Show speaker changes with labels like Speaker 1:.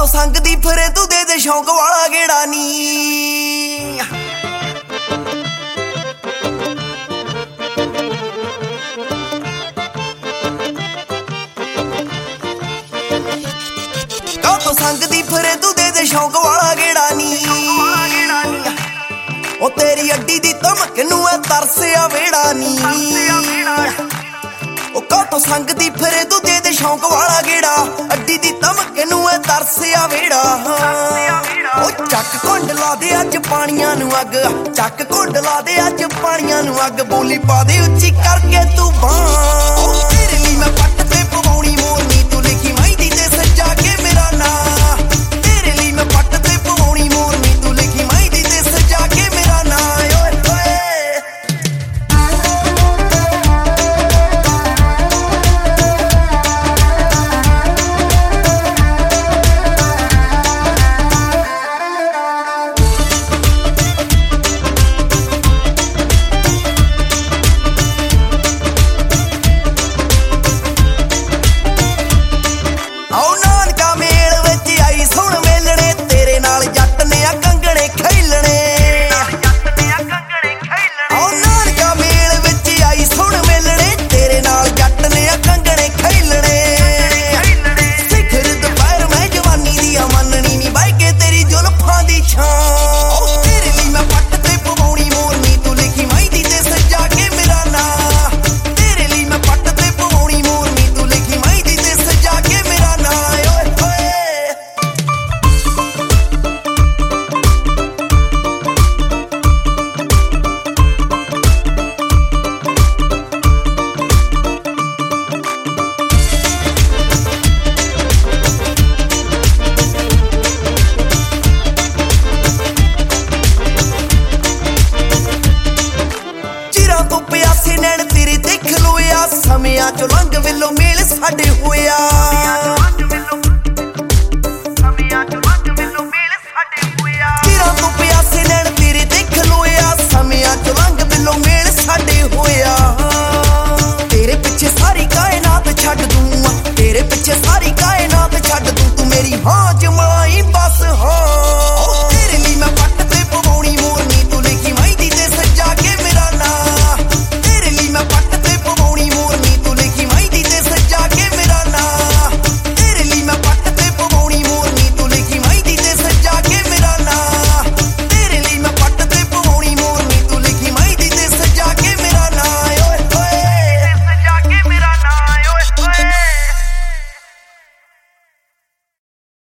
Speaker 1: ਕਾਤੋਂ ਸੰਗਦੀ ਫਿਰੇ ਤੂੰ ਦੇ ਸ਼ੌਂਕ ਵਾਲਾ ਗੇੜਾ ਨੀ ਕਾਤੋਂ ਸੰਗਦੀ ਫਿਰੇ ਤੂੰ ਦੇ ਸ਼ੌਂਕ ਵਾਲਾ ਗੇੜਾ ਨੀ ਉਹ ਤੇਰੀ ਅੱਡੀ ਦੀ ਧਮਕ ਨੂੰ ਐ ਤਰਸਿਆ ਵੇੜਾ ਨੀ ਉਹ ਕਾਤੋਂ ਸੰਗਦੀ ਫਿਰੇ ਤੂੰ ਦੇ ਸ਼ੌਂਕ ਵਾਲਾ ਗੇੜਾ ਅੱਡੀ ਦੀ ਧਮਕ ਨੂੰ ਐ ਤਰਸਿਆ ਵੇੜਾ ਉਹ ਚੱਕ ਕੁੰਡ ਲਾ ਦੇ ਅੱਜ ਪਾਣੀਆਂ ਨੂੰ ਅੱਗ ਚੱਕ ਕੁੰਡ ਲਾ ਦੇ ਅੱਜ ਪਾਣੀਆਂ ਨੂੰ ਅੱਗ ਬੋਲੀ ਪਾ ਦੇ ਉੱਚੀ ਕਰਕੇ ਤੂੰ ਬਾਂਹ